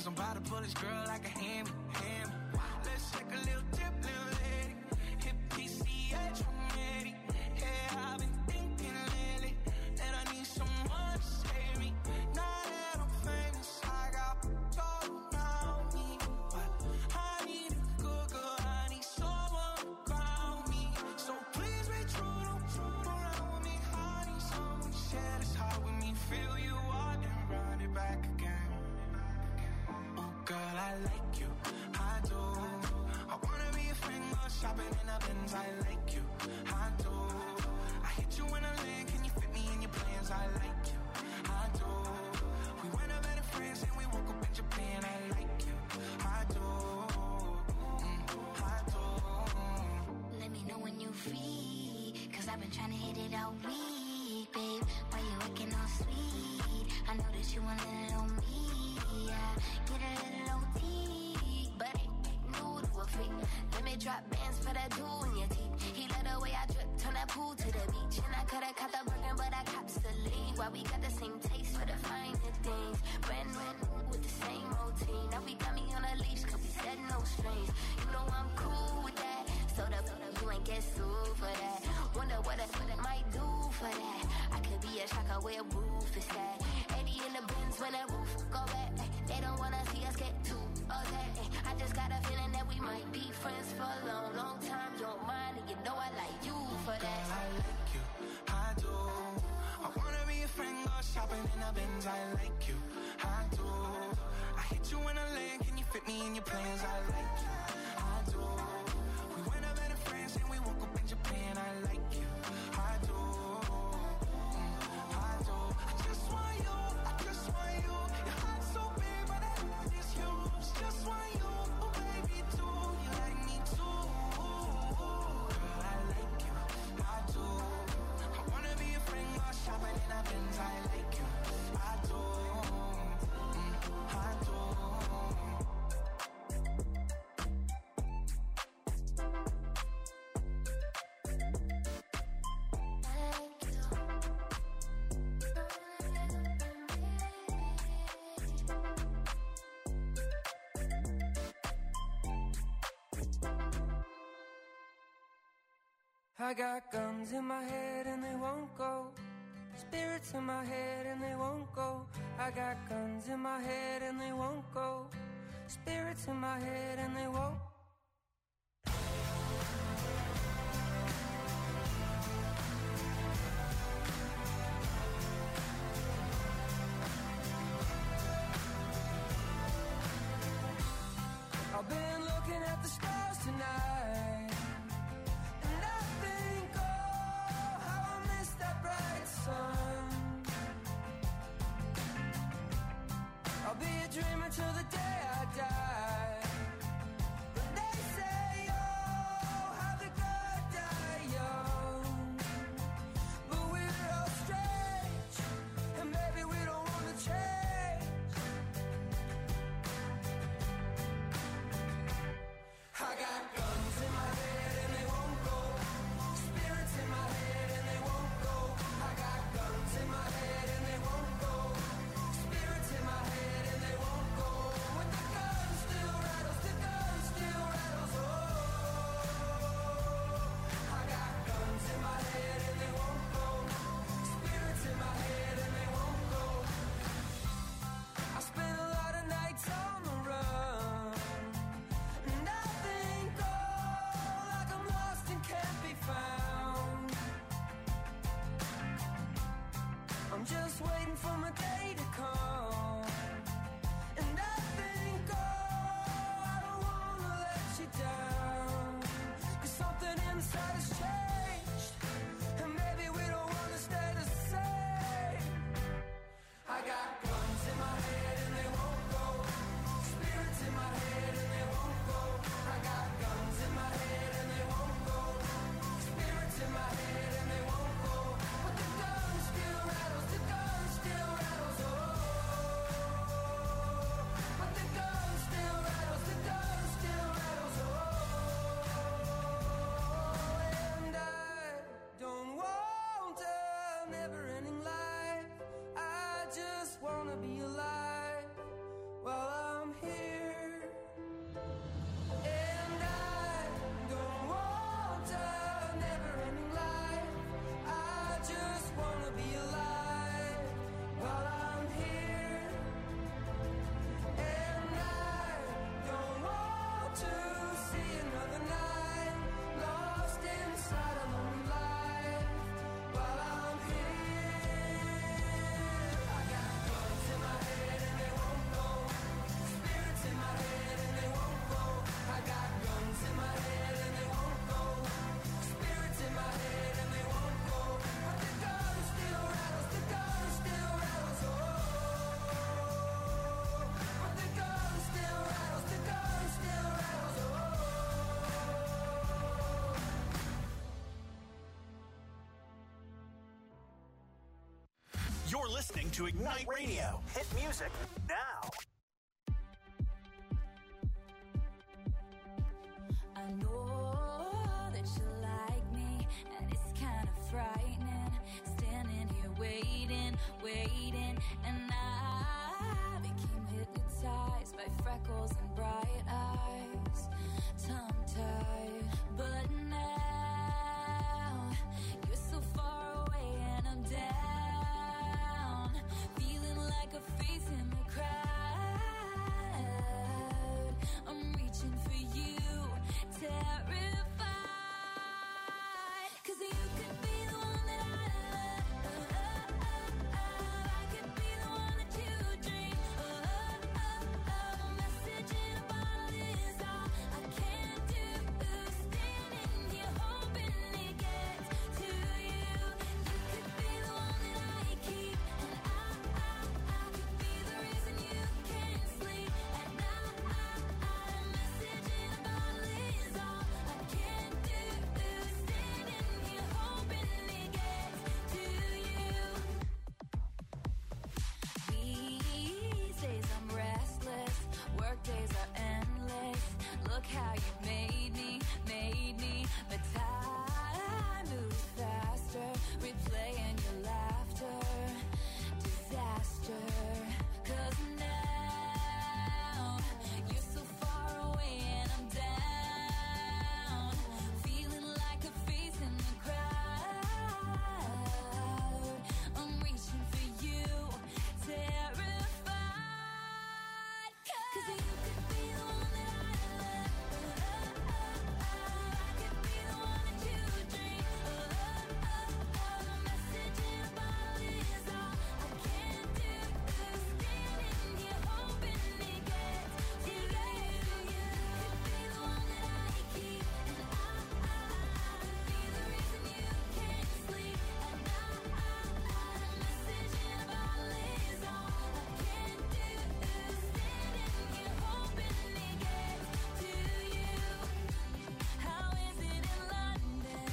I'm about to pull this girl like a hammy. Let's take a little trip, little lady. Hit PCH from Eddie. Yeah, I've been thinking lately that I need someone to save me. Now that I'm famous, I got all around me. But I need a good girl, I need someone to ground me. So please be true, don't around with me. I need someone to share this heart with me. Feel you out and run it back again. Oh girl, I like you, I do. I wanna be a friend, go shopping in the Benz. I like you, I do. I hit you in a lane, can you fit me in your plans? I like you, I do. We went up better friends and we woke up in Japan. I like you, I do, I do. Let me know when you free, cause I've been trying to hit it all week, babe. Why you looking all sweet? I know that you want a little me, yeah. Get a little OT, but ain't new to a freak. Let me drop bands for that jewel in your teeth. He let the way I drip, turn that pool to the beach. And I could've caught the Birkin, but I cops the lead. Why we got the same taste for the finer things. Brand new with the same routine. Now we got me on a leash, cause we said no strings. You know I'm cool with that, so you ain't get sued for that. Wonder what I might do for that. I could be a shocker where a roof is at. Eddie in the Benz when that roof go back. They don't wanna see us get too upset. I just got a feeling that we might be friends for a long, long time. You don't mind, and you know I like you for that. Girl, I like you, I do. I wanna be a friend, go shopping in the Benz. I like you, I do. I hit you in a lane, can you fit me in your plans? I like you, I do. We went up better friends and we woke up in Japan. I like you, I do, I do. I just want you, I just want you. Your heart's so big, but I want this you. Just want you, oh baby, too. You like me too. Girl, I like you, I do. I wanna be a friend, go shopping in a Benz. I like you, I do, I do. I got guns in my head and they won't go. Spirits in my head and they won't go. I got guns in my head and they won't go. Spirits in my head and they won't. I've been looking at the stars tonight, and I think, oh, how I miss that bright sun. I'll be a dreamer till the day I die, but You're listening to Ignite Radio. Hit music now. I know that you like me, and it's kind of frightening. Standing here waiting, and I became hypnotized by freckles and bright eyes, tongue-tied. But now you're so far away, and I'm down, feeling like a face in the crowd. I'm reaching for you, terrified, 'cause you could be the one that I love. I could be the one that you dream. A message in a bottle is all I can do. Standing here hoping it gets to you. You could be the one that I keep, and I could be the reason you can't sleep at night. A message in a bottle is all I can do. Standing here hoping it gets to you. These days I'm restless, work days are endless. Look how you made me, but time moves faster, replaying your laughter, disaster. 'Cause now you're so far away, and I'm down, feeling like a face in the crowd. I'm reaching for you, terrified, 'cause you could be the one that I love. I could be the one that you dream. A message in a bottle is all I can do. Standing here hoping it gets to you. You could be the one that I keep, and I could be the reason you can't sleep at night. A message in a bottle is all I can do. Standing here hoping it gets to you. How is it in London?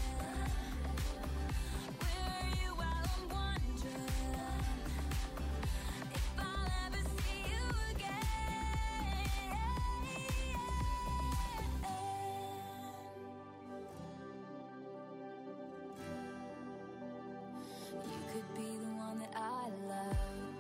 Where are you while I'm wondering if I'll ever see you again? You could be the one that I love.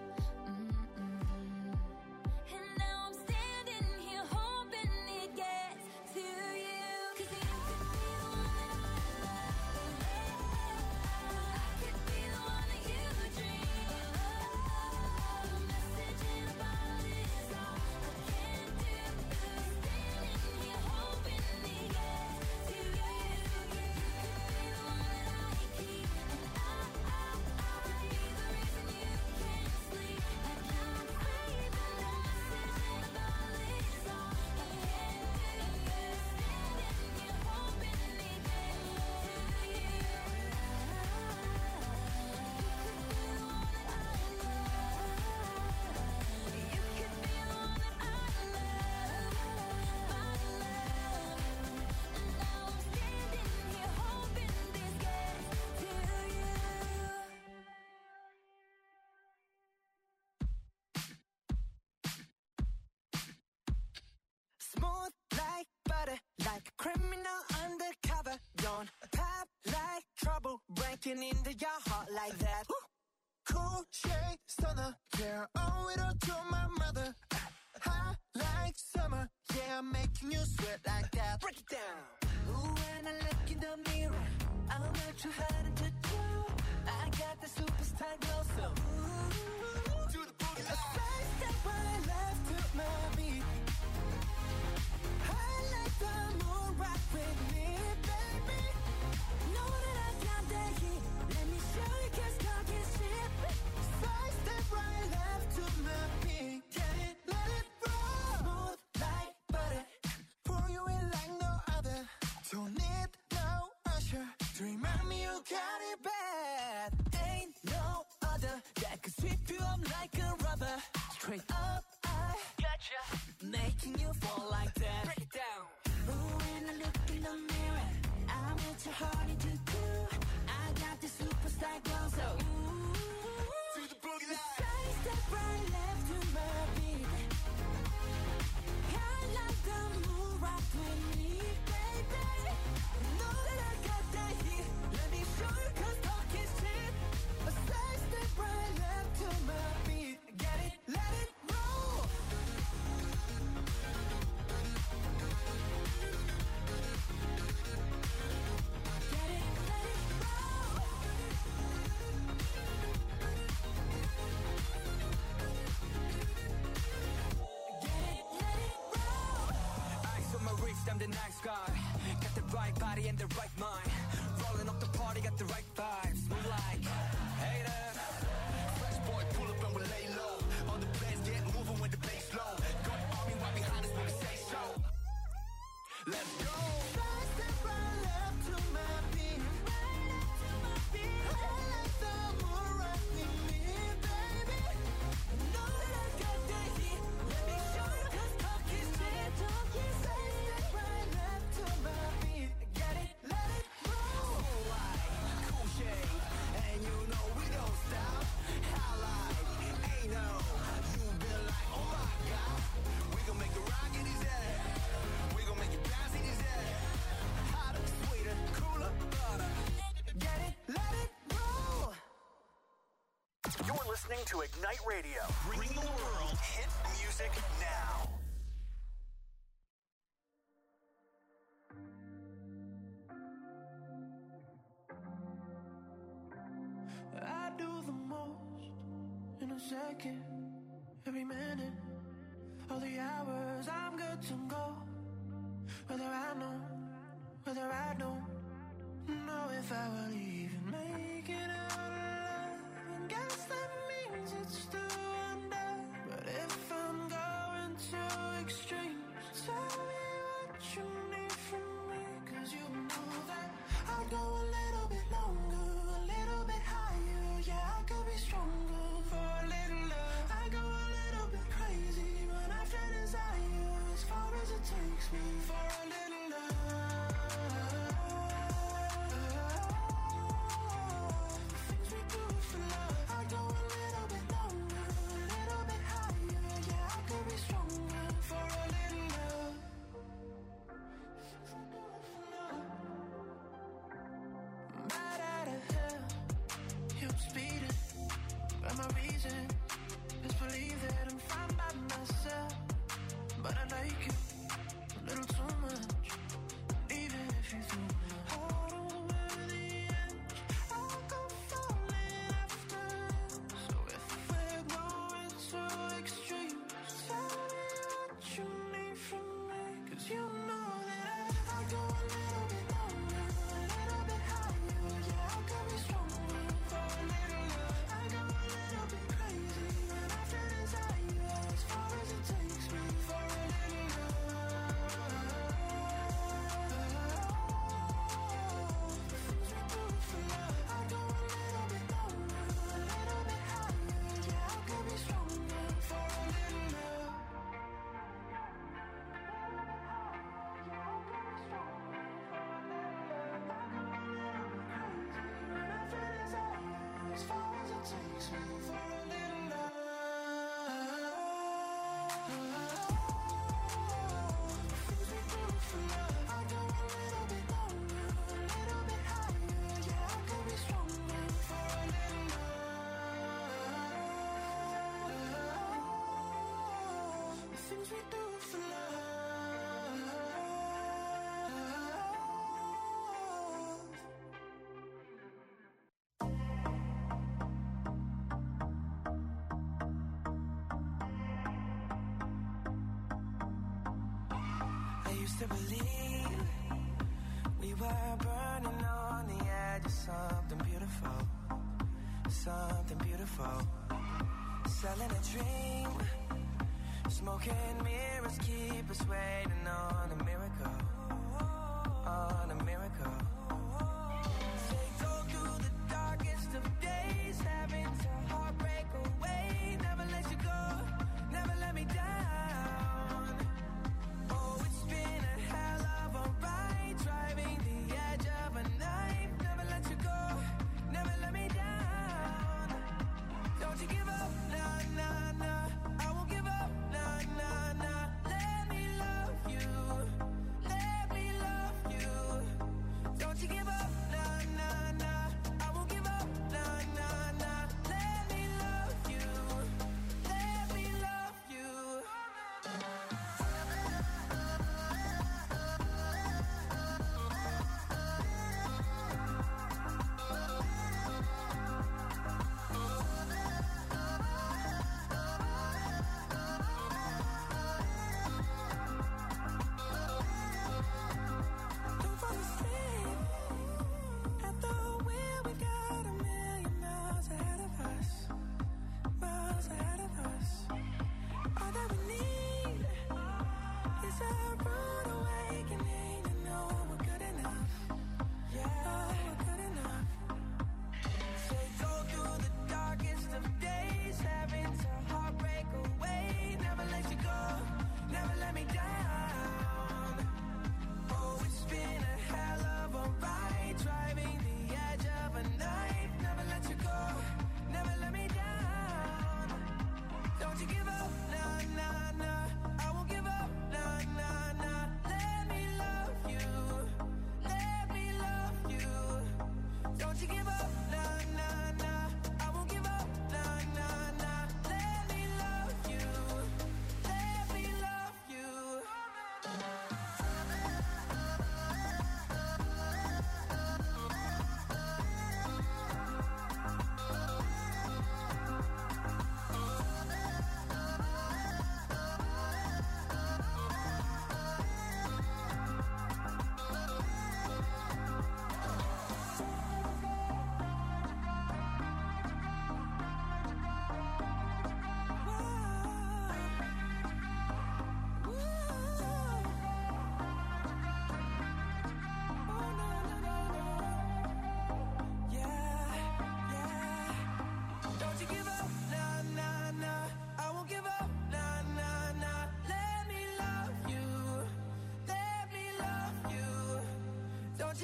And now I'm standing here hoping it gets to you. 'Cause you could be the one that I love. I could be the one that you dream. A message in a bottle is all I can do. Standing here hoping it gets to you. You could be the one that I keep, and I could be the reason you can't sleep at night. A message in a bottle is all I can do. Standing here hoping it gets to you. You could be the one that I love. You could be the one that I love, my love. And now I'm standing here hoping this gets to you. Smooth like butter, like a criminal undercover. Don't pop like trouble, breaking into your heart like that. Cool shade stunner, yeah, owe it all to my mother. Hot like summer, yeah, I'm making you sweat like that. Break it down. Ooh, when I look in the mirror, I'm not too hard to do. I got the superstar glow, so ooh, do the boogie. A side step when I left to my beat. I like the moon rock with me, baby. Know that I got the heat. Let me show you, 'cause talk is cheap. Side step right left to my beat. Get it, let it roll. Smooth like butter, pour you in like no other. Don't need no usher to remind me you got it bad. Ain't no other that could sweep you up like a rubber. Straight up, I gotcha, making you fall like that. Break it down. Ooh, when I look in the mirror, I'm at your heart to do. I got the superstar glow, so ooh, boogie like. Side step right left to my beat. I like the move, rock with me, baby. You know that I got that heat. Let me show you 'cause talk is cheap. A side step right left to my beat. Get it, let it roll. Get it, let it roll. Get it, let it roll. Ice on my wrist, I'm the nice guy. Got the right body and the right mind. Rolling up the party, got the right vibes. Move like haters. Fresh boy, pull up and we lay low. All the players get moving when the bass low. Got army right behind us when we say so. Let's go. Side step right left to my beat. Right left to my beat. I like the more rock with me, baby. You know that I got that heat. Let me show you 'cause talk is cheap. Side step right left to my beat. Get it, let it roll. Cool light, cool shade, and you know we don't stop. Highlight, ain't no. You been like, oh my God. We gon' make it rock in his head. We gon' make it bounce in his head. Hotter, sweeter, cooler, butter. Get it, let it roll. You're listening to Ignite Radio. Bring the world hit music now. I do the most in a second, every minute, all the hours I'm good to go. Whether I know, whether I don't know if I will even make it out alive. And guess that means it's still under. But if I'm going too extreme, tell me what you need from me. 'Cause you know that I'll go a little bit longer, a little bit higher. Yeah, I could be stronger for a little love. I go a little bit crazy when I feel desire, as far as it takes me for a little love. Things we do for love. I go a little bit longer, a little bit higher. Yeah, I could be stronger for a little love. Right out of hell, yeah, I'm speeding. But my reason is believe that I'm fine by myself. But I like you a little too much. Even if you threw me hard over the edge, I'll go falling after. So if we're going too extreme, tell me what you need from me. 'Cause you know that I go a little bit longer, a little bit higher. Yeah, I could be stronger for a little love. I go a little bit crazy when I feel desire, as far as it takes me for a little love. Things we do for love. I go a little bit longer, a little bit higher. Yeah, I could be stronger for a little love. As far as it takes me for a little love. Things we do for love. I go a little bit longer, a little bit higher. Yeah, I could be stronger for a little love. The things we do for love. I used to believe we were burning on the edge of something beautiful, something beautiful. Selling a dream, smoking mirrors keep us waiting on a miracle, on a miracle. They go through the darkest of days, having to heartbreak away. Never let you go, never let me down. Oh, it's been a hell of a ride, driving the edge of a knife. Never let you go, never let me down. Don't you give up.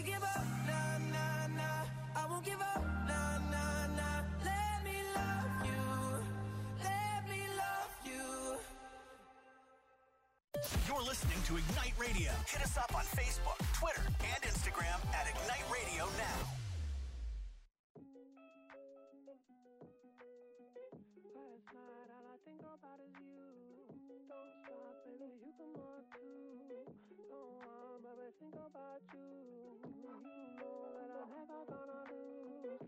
you give up, nah, nah, nah. I won't give up, nah, nah, nah. Let me love you. Let me love you. You're listening to Ignite Radio. Hit us up on Facebook, Twitter, and Instagram at Ignite Radio Now. Last night, all I think about is you. Don't stop, baby, you can walk too. Don't want, baby, think about you. You know that I'm never gonna lose.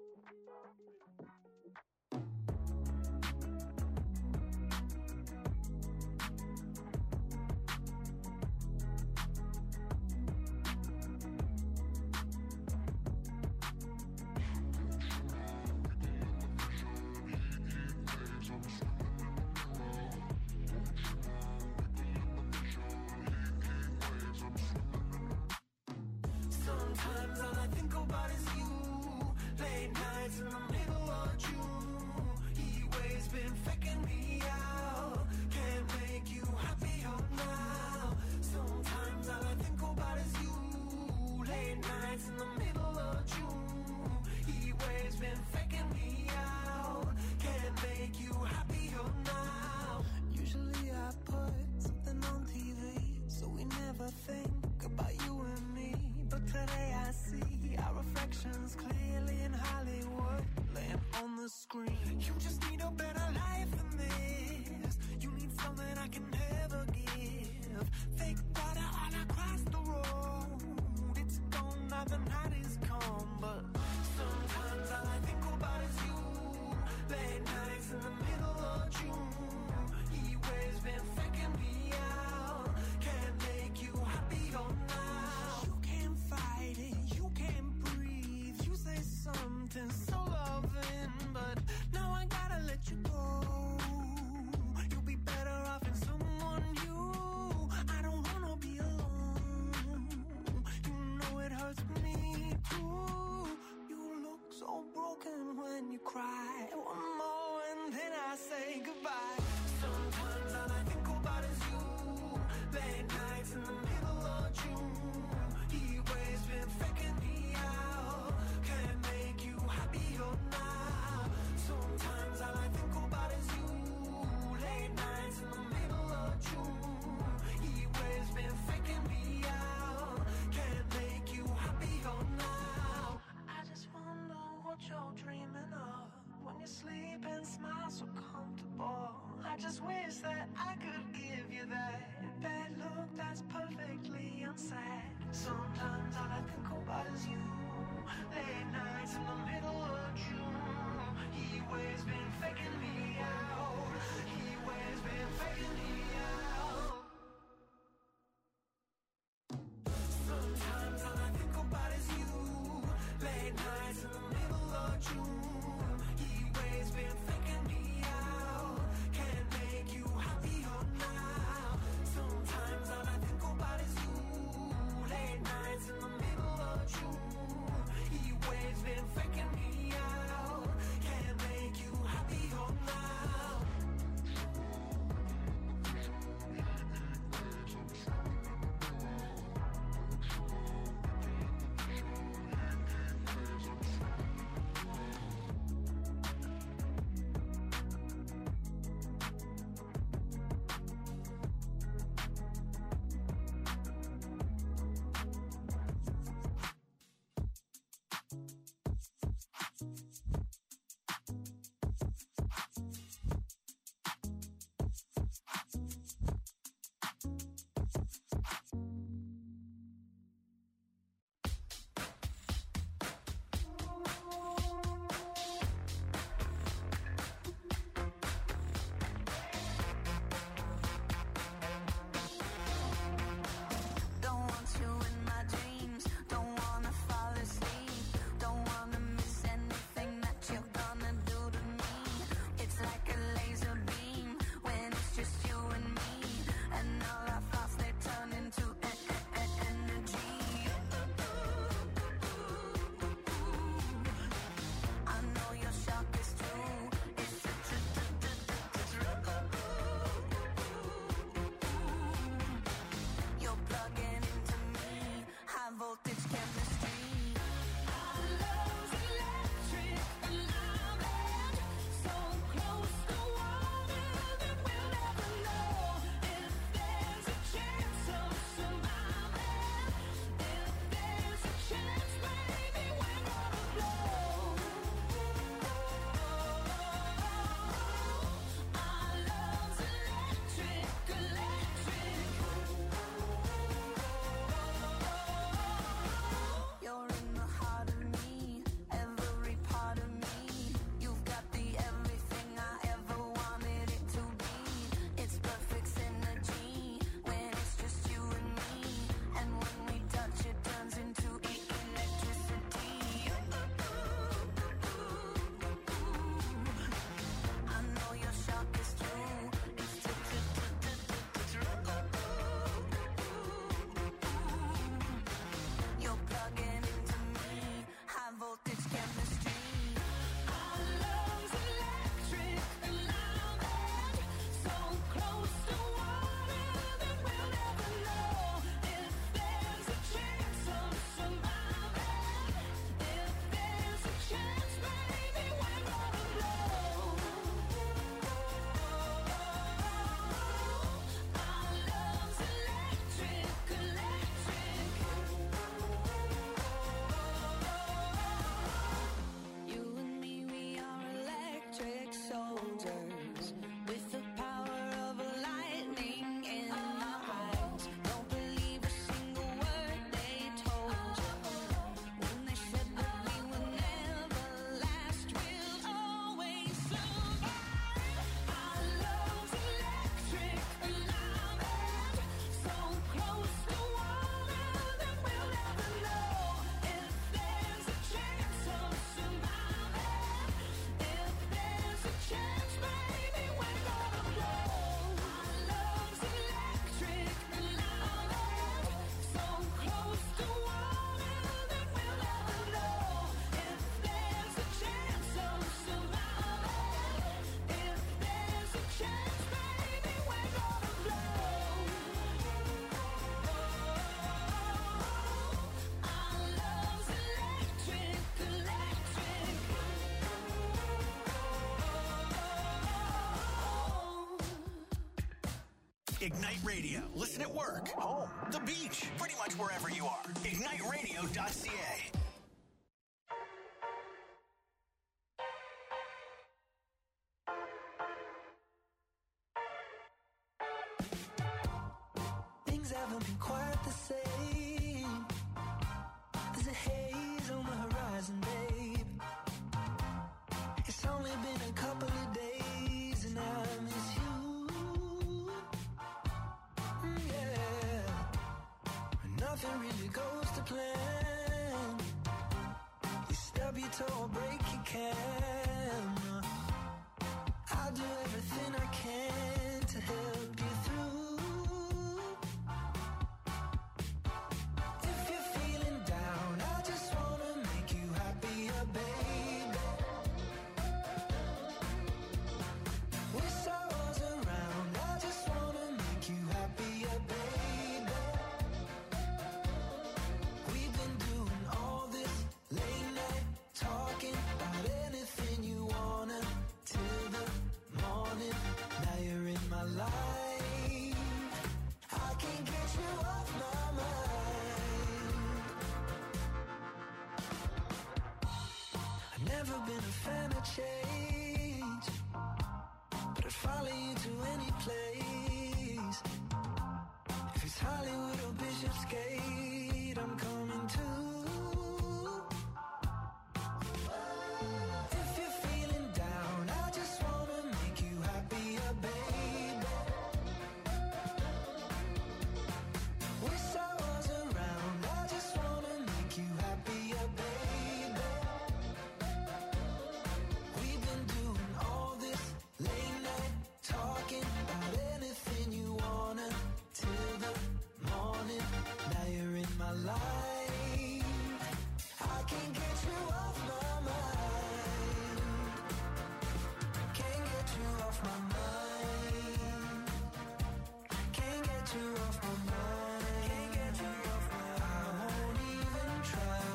Sometimes all I think about is you. Late nights in the middle of June. He waves been faking me out. Can't make you happier now. Sometimes all I think about is you. Late nights in the middle of June. He waves been faking me out. Can't make you happier now. Usually I put something on TV, so we never think about you and me. But today I see our reflections clearly in Hollywood, laying on the screen. You just need a better life than this. You need something I can never give. Fake water all across the road. It's gone now, the night is come. But sometimes all I think about is you. Late nights in the middle of June. He waves been faking me out. Can't make you happier now. You can't fight it, you can't breathe. You say something so loving, but now I gotta let you go. You'll be better off in someone new. I don't wanna be alone. You know it hurts me too. You look so broken when you cry. One more and then I say goodbye. Sometimes all I think about is you. Late nights in the middle of June. He waves been faking me out. Can't make you happier now. Sometimes all I think about is you. Late nights in the middle of June. He waves been faking me out. Can't make you happier now. I just wonder what you're dreaming of when you sleep and smile so comfortable. I just wish that I could give you that bad look that's perfectly unsaid. Sometimes all I think about is you. Late nights in the middle of June. He waves been faking me out. He waves been faking me out. Sometimes all I think about is you. Late nights in the middle of June. He waves been faking me out. Can't make you happier now. Sometimes all I think about is you. Late nights in the middle of June. He waves been faking me out. Can't make you happier now. Ignite Radio. Listen at work, home, the beach, pretty much wherever you are. IgniteRadio.ca. Things haven't been quite the same. There's a haze on the horizon, babe. It's only been a couple of days and I miss you. Yeah. Nothing really goes to plan. You stub your toe or break your can. I'll do everything I can to help you through. If you're feeling down, I just wanna make you happier, baby. Wish I was around, I just wanna make you happier, baby. We've been doing all this late night talking about anything you wanna till the morning. Now you're in my life, I can't get you off my mind. I've never been a fan of change, but I'd follow you to any place. If it's Hollywood or Bishopsgate, I'm coming too. If you're feeling down, I just wanna make you happier, baby. Wish I was around, I just wanna make you happier, baby. We've been doing all this late night talking about anything you wanna till the morning. Now you're in my life, I can't get you off my mind. Can't get you off my mind. Can't get you off my mind. Can't get you off my mind. I won't even try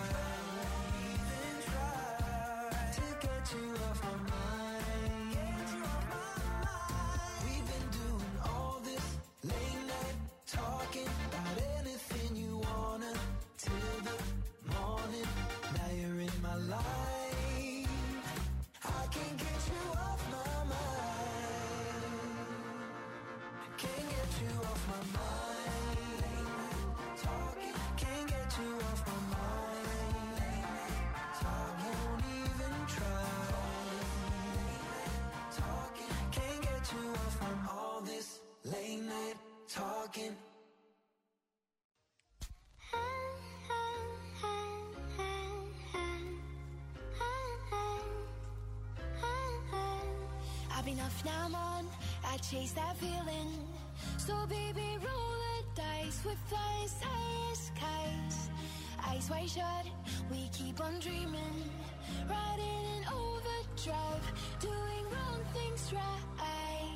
to get you off my mind. Get you off my mind. We've been doing all this late night talking about anything you wanna till the morning. Now you're in my life, I can't get you off my mind. Can't get you off my mind. Late night talking, can't get you off my mind. Late night talking, won't even try. Late night talking, can't get you off from all this late night talking. I've been off, now I'm on. I chase that feeling. So baby, roll the dice with flying skies. Eyes wide shut, we keep on dreaming. Riding in overdrive, doing wrong things right.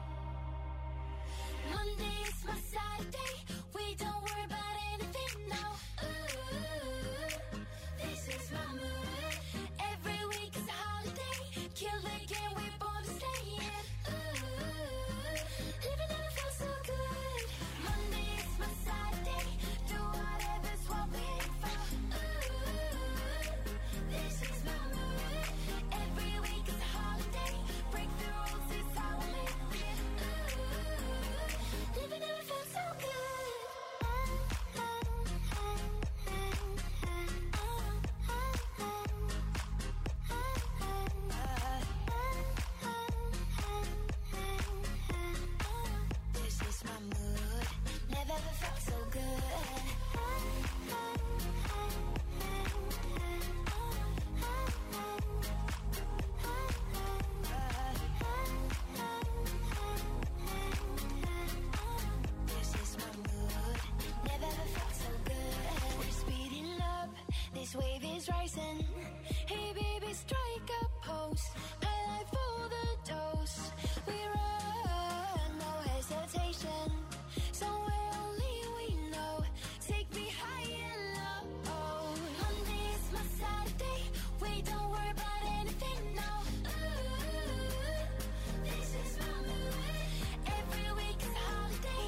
Monday is my Saturday. We don't worry about anything now. Ooh, this is my mood. Every week is a holiday. Kill the game, we're born to stay in. Ooh, living never felt so good. Monday is my Saturday. Do whatever's what we aim for. Ooh, this is my mood. Every week is a holiday. Break the rules, it's how we live it. Ooh, living never felt so good. This is my mood. Never ever felt so good. This is my mood. Never ever felt so good. We're speeding up. This wave is rising. Hey baby, strike a pose. High life for the dose. We run, no hesitation. Somewhere only we know. Take me high and low. Monday is my Saturday. We don't worry about anything now. Ooh, this is my mood. Every week is a holiday.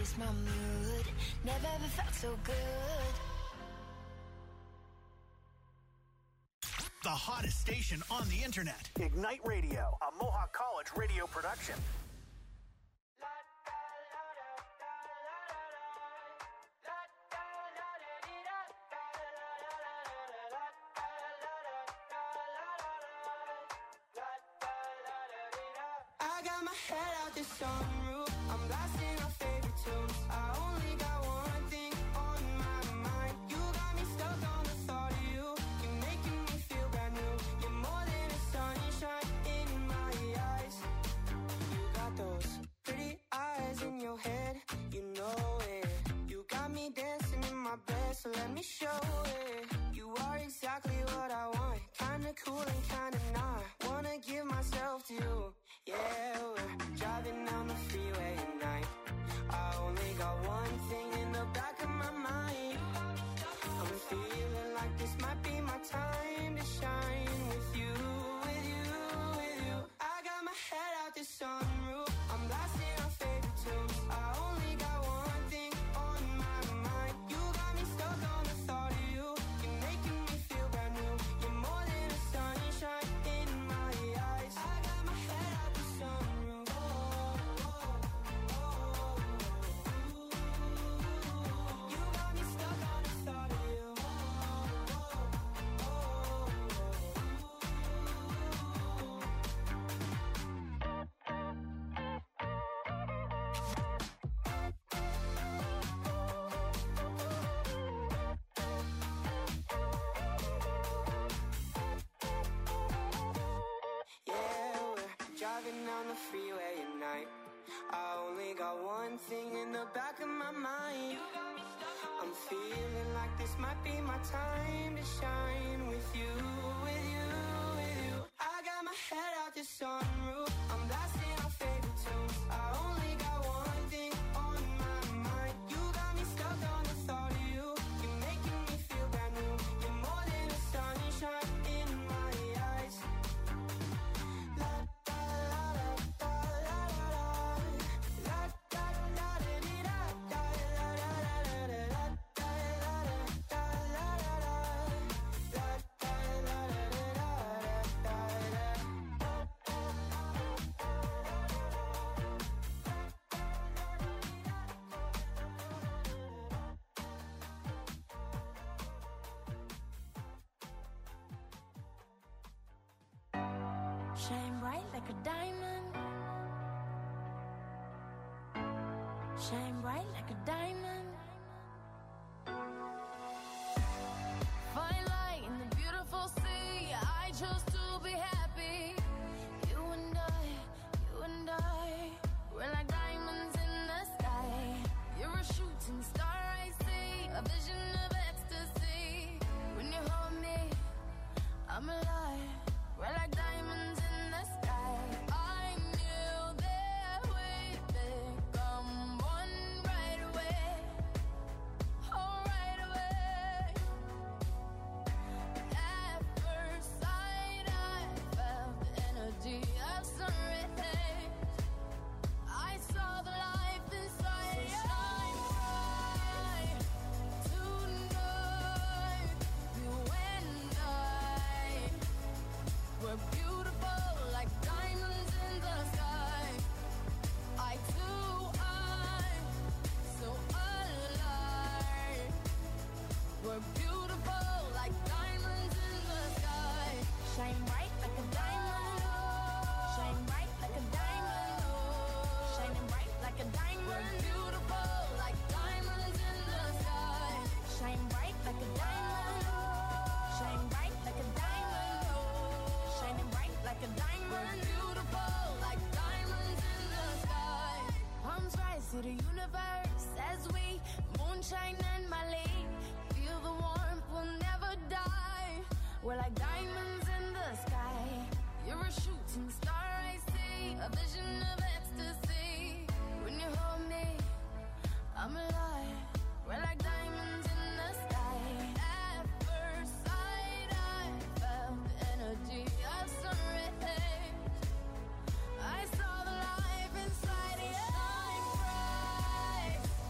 it's my mood. Never ever felt so good. The hottest station on the internet. Ignite Radio, a Mohawk College radio production. I got my head out the sunroof. I'm blasting our favorite tunes. I only got one thing on my mind. You got me stuck on the thought of you. You're making me feel brand new. You're more than a sunshine in my eyes. You got those pretty eyes in your head. You know it. You got me dancing in my bed, so let me show it. You are exactly what I want. Kinda cool and kinda not. Wanna give myself to you. Yeah, we're driving down the freeway at night. I only got one thing in the back of my mind. I'm feeling like this might be my time to shine with you, with you, with you. I got my head out the sunroof. I'm blasting our favorite tunes. I only got one thing on my mind. You got me stuck on the thought of you. You're making me feel brand new. You're more than a sunshine in my eyes. I got my head out the sunroof. You got me stuck on the thought of you. Yeah, we're driving down the freeway at night. I only got one thing in the back of my mind. I'm feeling like this might be my time to shine with you, with you, with you. I got my head out the sunroof. I'm blasting our favorite tunes. I only got one thing on my mind. You got me stuck on the thought of you. You're making me feel brand new. You're more than a sunshine in my eyes. La da la la da la la la. La da la da dee da da la la la la la. La da la da la la la la. La da la da da da Shine bright like a diamond. Shine bright like a diamond. Fine light in the beautiful sea. I chose to be happy. You and I, we're like diamonds in the sky. You're a shooting star, I see. A vision of ecstasy. When you hold me, I'm alive. We're like diamonds in the sky. I knew that we'd become one right away. Oh, right away. At first sight, I felt the energy of sun rays. I saw the life inside you. Shine bright tonight. You and I, we're beautiful like diamonds in the sky. I too, I'm so alive. We're beautiful like diamonds in the sky. Shine bright like a diamond. Shine bright like a diamond. Shining bright like a diamond. We're beautiful like diamonds in the sky. Shine bright like a diamond. Shine bright like a diamond. Shining bright like a diamond. We're beautiful like diamonds in the sky. Palms rise to the universe as we moonshine and Mali. Feel the warmth, we'll never die. We're like diamonds in the sky. You're a shooting star, I see. A vision of ecstasy. When you hold me, I'm alive. We're like diamonds in the sky. At first sight, I felt the energy of sun rays. I saw the life inside you. Shine bright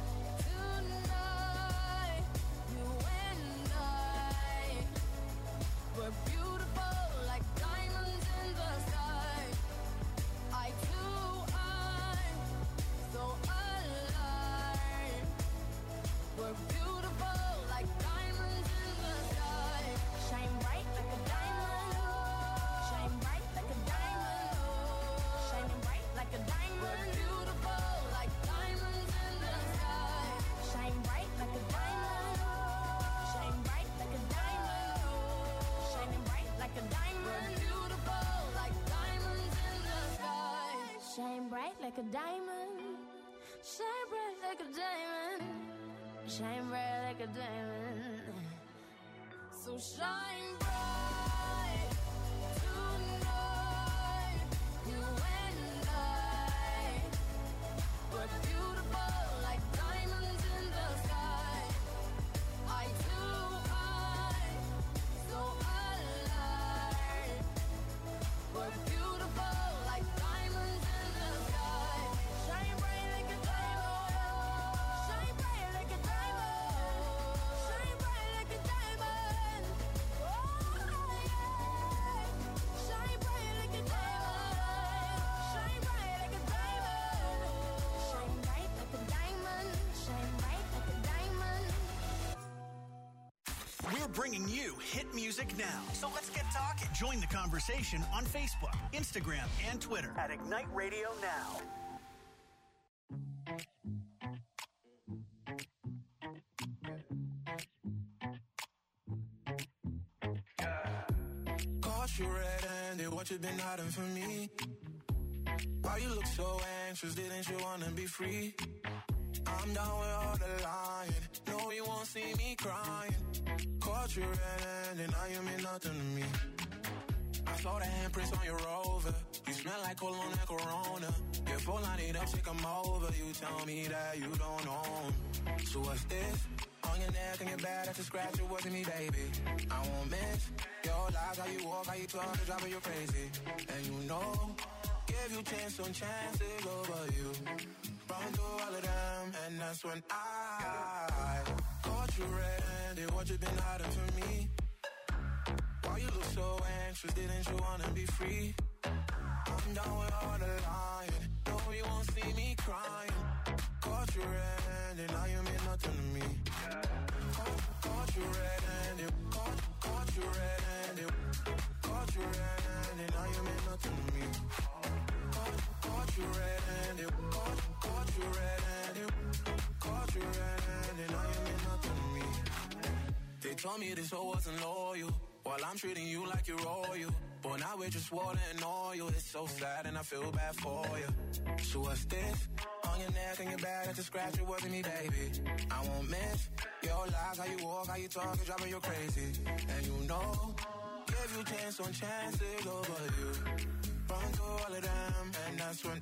like a diamond. Shine bright like a diamond. Shine bright like a diamond. So shine bright tonight. You and I, we're beautiful like diamonds in the sky. Eye to eye, so alive. We're beautiful like diamonds in the sky. Shine bright like a diamond. Shine bright like a diamond. Shine bright like a diamond. Oh yeah. Shine bright like a diamond. Shine bright like a diamond. Shine bright like a diamond. Shine bright like a diamond. We're bringing you hit music now. So let's get talking. Join the conversation on Facebook, Instagram, and Twitter at Ignite Radio Now. Caught you red-handed, what you been hiding from me? Why you look so anxious, didn't you wanna be free? I'm down with all the lying, no you won't see me crying. Caught you red-handed, now you mean nothing to me. I saw the handprints on your Rover, you smell like cologne and Corona. Your phone line it up, take 'em over, you tell me that you don't know 'em. So what's this? On your neck and your back, that's a scratch, it wasn't me, baby. I won't miss your lies, how you walk, how you talk, it's driving you crazy. And you know, give you chance on chances over you. Run through all of them, and that's when I caught you red-handed, what you been hiding from me? Why you look so anxious, didn't you wanna be free? I'm down with all the lying, no you won't see me crying. Caught you red-handed, now you mean nothing to me. Caught you red-handed, caught you red-handed, caught you red-handed, now you mean nothing to me. Caught you red-handed, caught you red-handed, caught you red-handed, now you mean nothing to me. They told me this hoe wasn't loyal, while I'm treating you like you're royal. But now we're just water and oil, it's so sad and I feel bad for you. So what's this? On your neck and your back, that's a scratch, it wasn't me, baby. I won't miss your lies, how you walk, how you talk, it's driving you crazy. And you know, give you chance on chances over you. Run through all of them, and that's when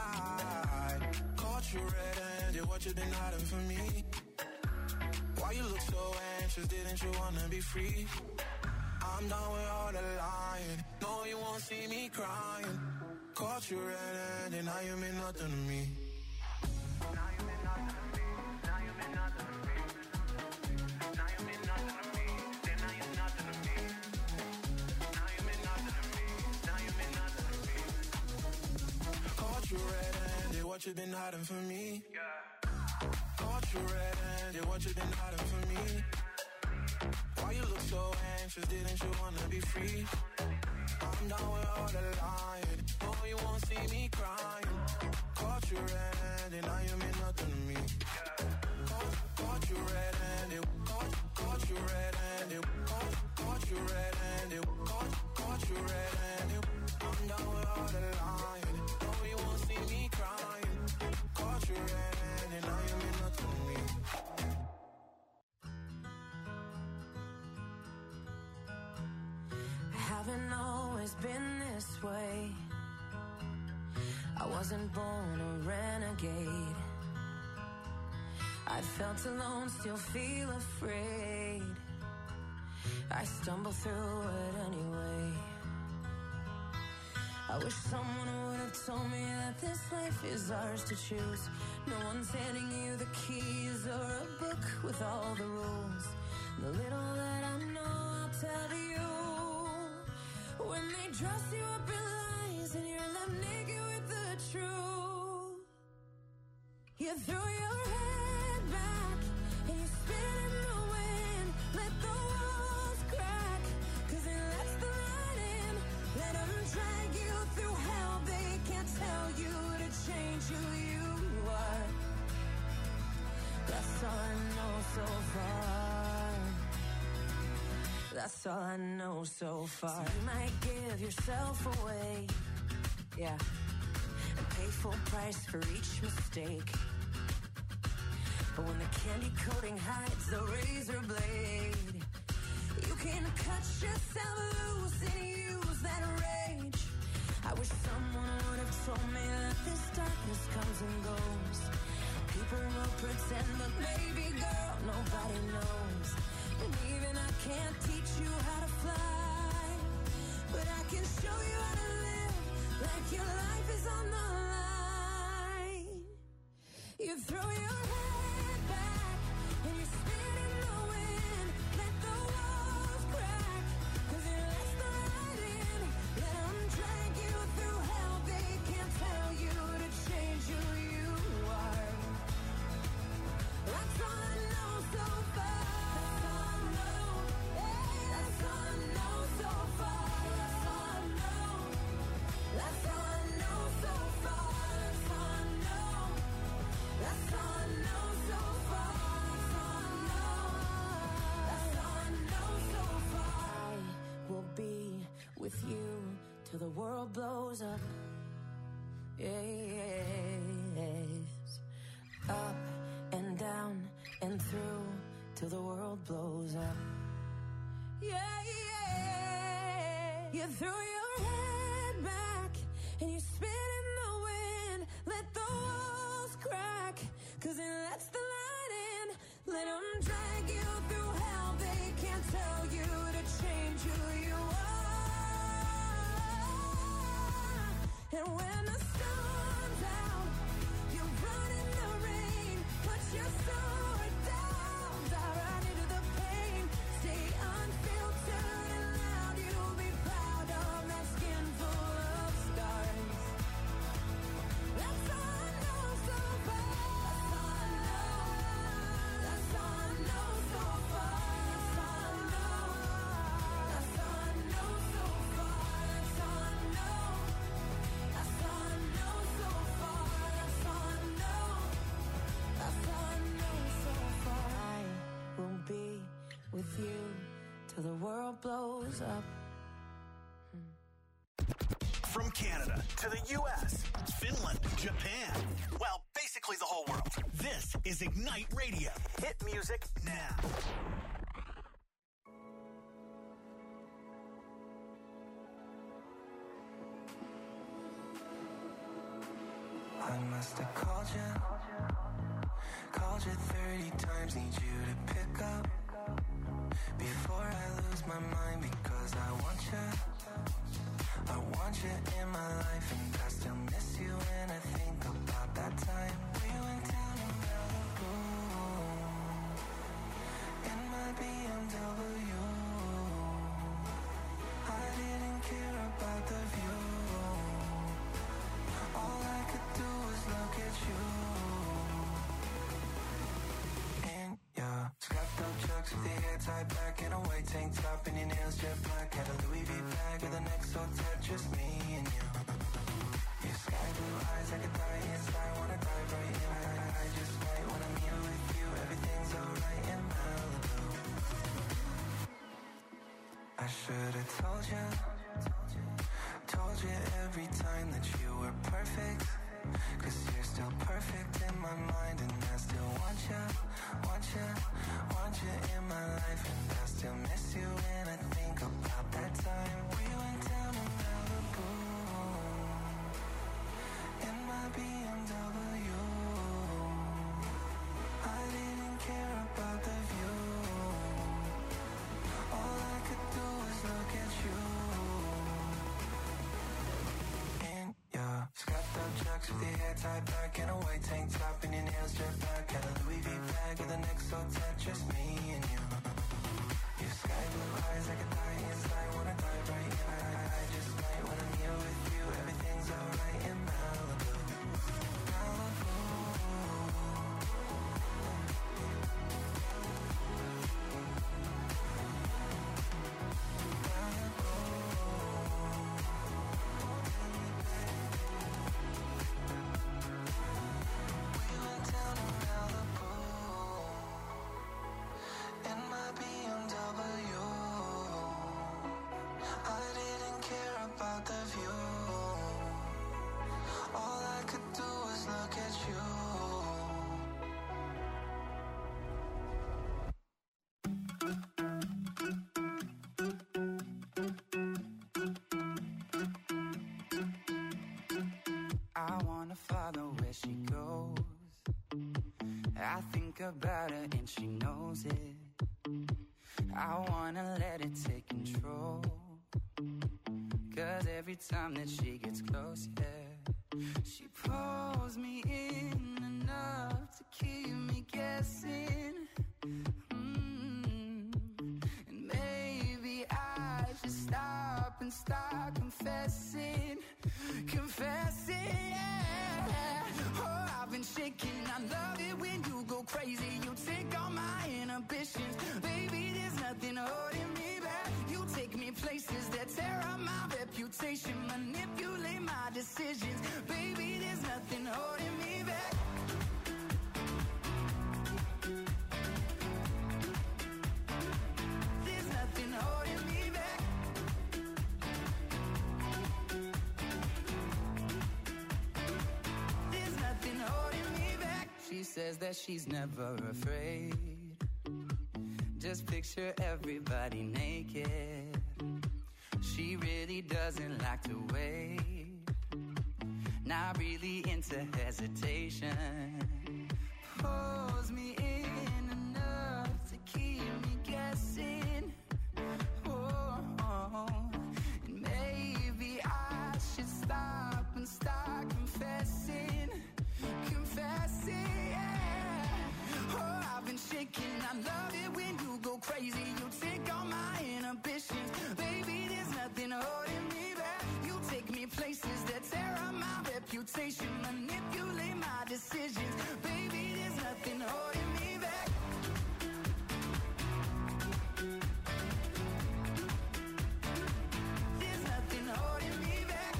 I caught you red-handed, what you been hiding from me? Why you look so anxious, didn't you wanna be free? I'm done with all the lying, no you won't see me crying. Caught you red-handed, now you mean nothing to me. Now you mean nothing to me, now you mean nothing to me. Now you mean nothing to me, then now you're nothing to me. Now you mean nothing to me, now you mean nothing to me. Caught you red-handed, what you been hiding from me? Caught you red-handed, what you been hiding from me? Why you look so anxious, didn't you wanna be free? I'm down with all the lying, no you won't see me crying. Caught you red-handed, now you mean nothing to me. Caught you red-handed, caught you red-handed, caught you red-handed, caught you red-handed. I'm down with all the lying, no you won't see me crying. Caught you red-handed, now you mean nothing to me. Haven't always been this way. I wasn't born a renegade. I felt alone, still feel afraid. I stumble through it anyway. I wish someone would have told me that this life is ours to choose. No one's handing you the keys or a book with all the rules. The little that I know, I'll tell to you. When they dress you up in lies and you're left naked with the truth, you throw your head back and you spin in the wind. Let the walls crack, 'cause it lets the light in. Let them drag you through hell. They can't tell you to change who you are. That's all I know so far. That's all I know so far. So you might give yourself away, yeah, pay full price for each mistake. But when the candy coating hides the razor blade, you can cut yourself loose and use that rage. I wish someone would have told me that this darkness comes and goes. People will pretend, but baby girl, nobody knows. And even I can't teach you how to fly, but I can show you how to live like your life is on the line. You throw your head back and you spin in the wind. Let the walls crack, 'cause you let the light in. Let them drag you through hell. They can't tell you to change who you are. That's all I know so far. That's all I know. Hey, that's all I know so far. That's all I know. That's all I know so far. That's all I know. That's all I know so far. That's all I know. That's all I know so far. I will be with you till the world blows up. Yes. Up and down and through till the world blows up. Yeah, yeah. You throw your head back and you spin in the wind. Let the walls crack, 'cause it lets the light in. Let them drag you through hell. They can't tell you to change who you are. And when the sun's out, you run in the rain. Put your sword down, dive right into the pain. Stay unfiltered and loud. You'll be proud of that skin full of scars. That's all I know so far. That's all I know. That's all I know so far. That's all I know. That's all I know so far. That's all I know. That's all I know so far. That's all I know. That's all I know so far. I will be with you till the world blows up. From Canada to the U.S., Finland, Japan. Well, basically the whole world. This is Ignite Radio. Hit music now. I must have called you 30 times, need you to pick up before I lose my mind, because I want you in my life, and I still miss you when I think about that time we went down in Malibu in my BMW. I didn't care about the view. All I could do was look at you. In your scuffed up chucks with your hair tied back in a white tank top and your nails jet black. Had a Louis V bag with a neck so tight, just me and you. Your sky blue eyes, I could die inside, wanna dive right in. I just might when I'm here with you. Everything's alright in Malibu. I should've told you every time that you were perfect, 'cause you're still perfect in my mind, and I still want you in my life, and I still miss you when I think about that time we went down in Malibu in my BMW. I didn't care about the view. All I could do was look at you. Yeah, scuffed up chucks with your hair tied back in a white tank top and your nails jet black. Had a Louis V bag with a neck so tight, just me and you. Your sky blue eyes, I could die inside, wanna dive right in. I just might when I'm here with you. Everything's alright in Malibu. Malibu. I think about her and she knows it. I wanna let it take control. Cause every time that she gets close, yeah, she pulls me in enough to keep me guessing. And maybe I should stop and start confessing. Confessing, yeah. Oh, I've been shaking. I love it when you go crazy. You take all my inhibitions. Baby, there's nothing holding me back. You take me places that tear up my reputation. Manipulate my decisions. Baby, there's nothing holding me back. There's nothing holding me back. There's nothing holding me back. She says that she's never afraid. Just picture everybody naked. She really doesn't like to wait. Not really into hesitation. Pulls me in enough to keep me guessing. Oh, and maybe I should stop and start confessing. Confessing, yeah. Oh, I've been shaking. I love it when you go crazy. You take all my inhibitions. Baby, there's nothing holding me back. You take me places that tear up my reputation. Manipulate my decisions. Baby, there's nothing holding me back. There's nothing holding me back.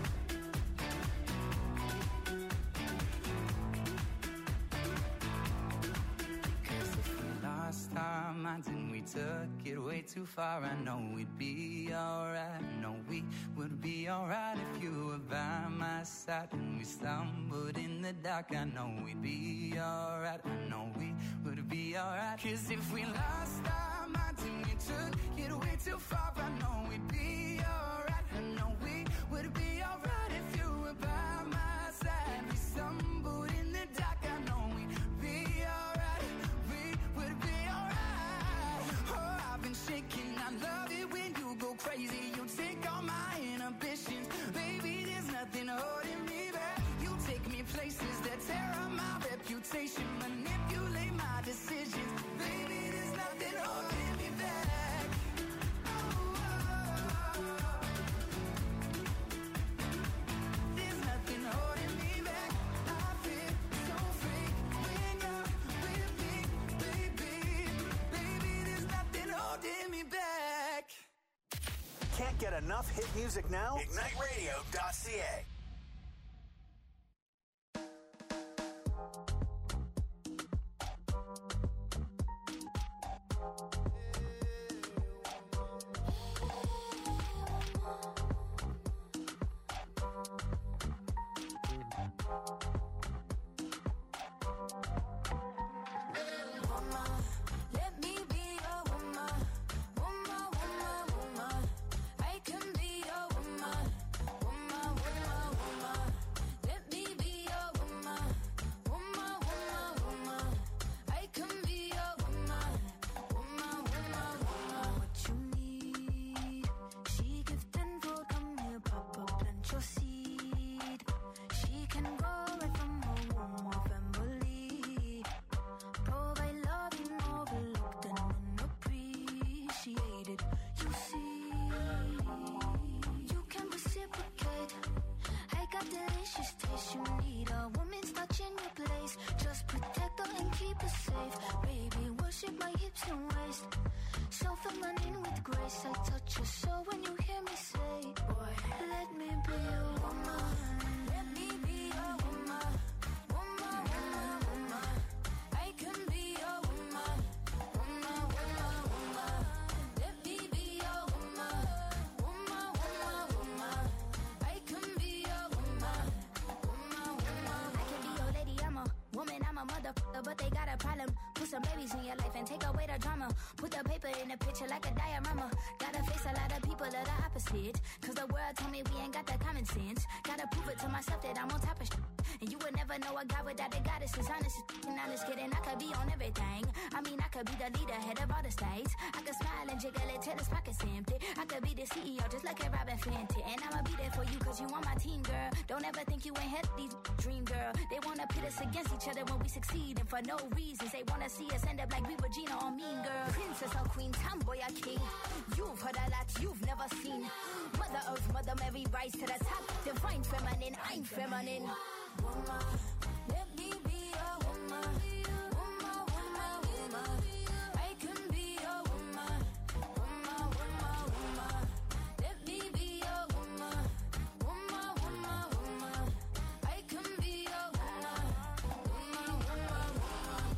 Cause if we lost our minds and we took it way too far, I know we'd be alright. I know we would be alright if you were by my side. And we stumbled in the dark, I know we'd be alright. I know we would be alright. Cause if we lost our minds and we took it way too far, I know we'd be alright. I know we would be alright if you were by my side. We stumbled in the dark, I know we'd be alright. We would be alright. Oh, I've been shaking. I love it when you go crazy. You take all my inhibitions. Baby, there's nothing holding me back. You take me places that tear up my reputation. Manipulate my decisions. Baby, there's nothing holding me back. There's nothing holding me back. I feel so free when you're with me, baby. Baby, there's nothing holding me back. Can't get enough hit music now? IgniteRadio.ca. Let me be your woman, woman, woman, woman. I can be your woman, woman, woman, woman. Let me be your woman, woman, woman, woman. I can be your woman, woman, woman, woman. What you need, she give tenfold. Come here, Papa, plant your seed. She can go right from her womb or family. Provide loving, overlooked and unappreciated. You see, you can reciprocate. I got delicious taste. You need a woman's touch in your place. Just protect her and keep her safe. Baby, worship my hips and waist. So feminine with grace. I touch your soul when you hear me say, boy, let me be your woman. Let me be your woman. Woman, woman, woman. I can be your woman, woman, woman, woman. Let me be your woman, woman, woman, woman. I can be your woman, woman, woman. I can be your lady, I'm a woman, I'm a motherfucker, but they got a problem. Put some babies in your life and take away the drama. Put the paper in the picture like a diorama. Gotta face a lot of people of the opposite shit. Cause the world told me we ain't got that common sense. Gotta prove it to myself that I'm on top of shit. And you would never know a guy without a goddess is honest. And honest kidding, I could be on everything. I mean, I could be the leader, head of all the states. I could smile and jiggle it till his pockets empty. I could be the CEO, just like a Robin Fenty. And I'ma be there for you, cause you on my team, girl. Don't ever think you ain't had these dream, girl. They wanna pit us against each other when we succeed. And for no reasons, they wanna see us end up like we were Gina or Mean Girl. Princess or queen, tomboy or king. You've heard a lot you've never seen. Mother Earth, Mother Mary, rise to the top. Divine feminine, I'm feminine. Woman, let me be a woman. Woman, woman, woman. I can be a woman. Woman, woman, woman. Let me be a woman. Woman, woman, woman. I can be a woman. Woman, woman, woman.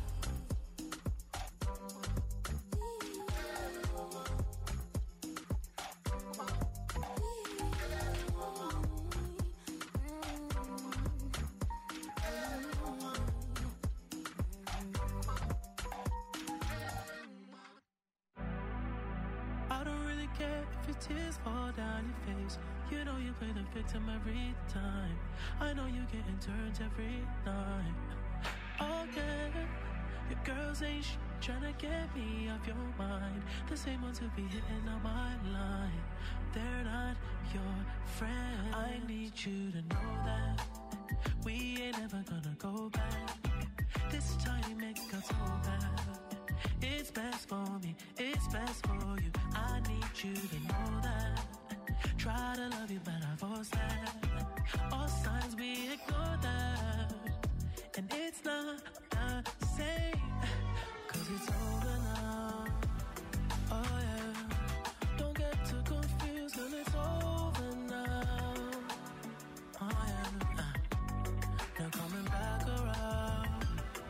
I don't really care if your tears fall down your face. You know you play the victim every time. I know you're getting turned every night. Oh yeah, your girls ain't tryna get me off your mind. The same ones who be hitting on my line. They're not your friend. I need you to know that we ain't ever gonna go back. This time it got so bad. It's best for me, it's best for you. I need you to know that. Try to love you, but I force that. All signs we ignore that. And it's not the same, cause it's over now. Oh yeah, don't get too confused, cause it's over now. Oh yeah, now coming back around.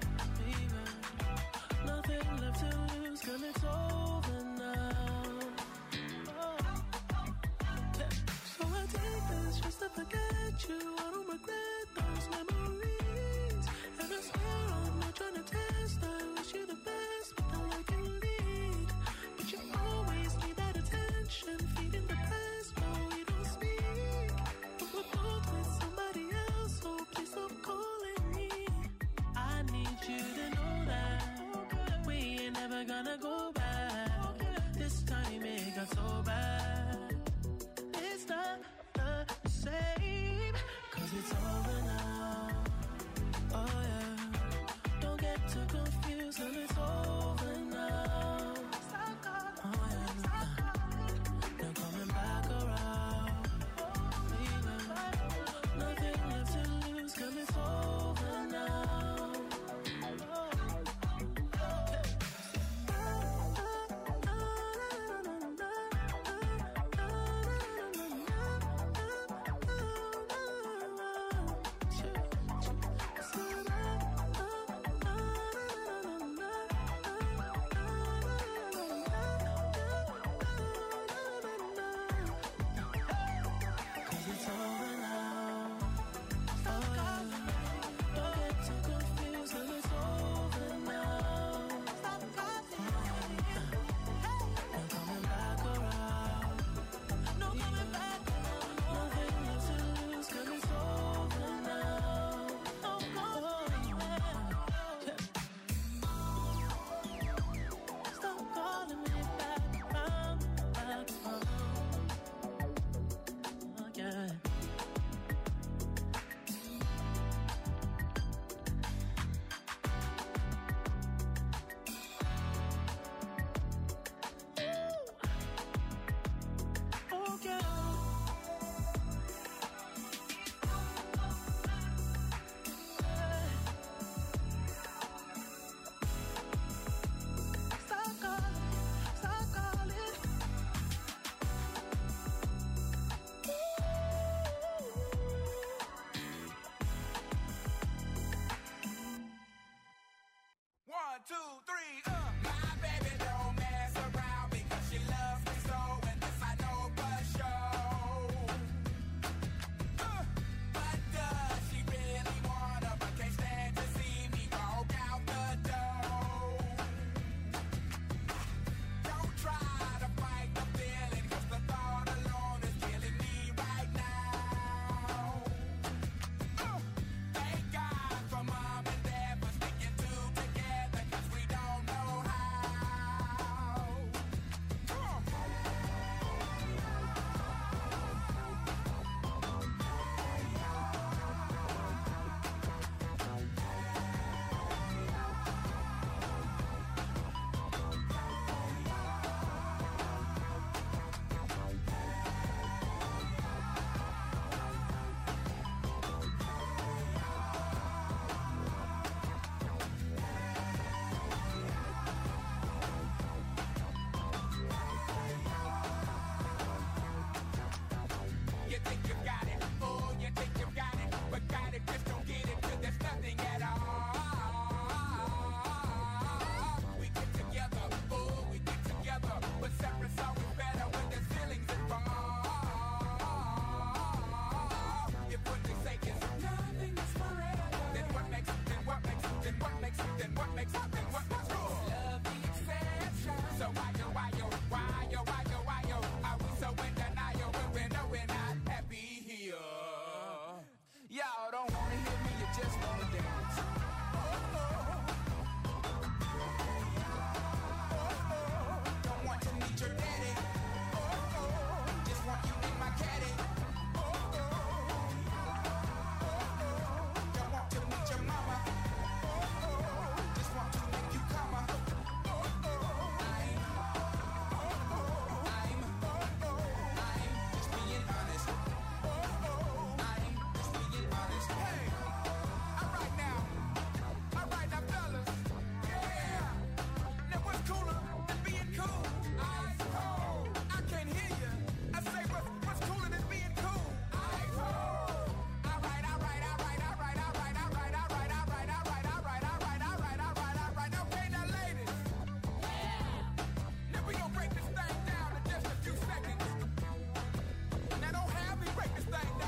Baby, nothing left to lose, cause it's over now. Oh. Yeah. So I take this just to forget you. I don't regret those memories.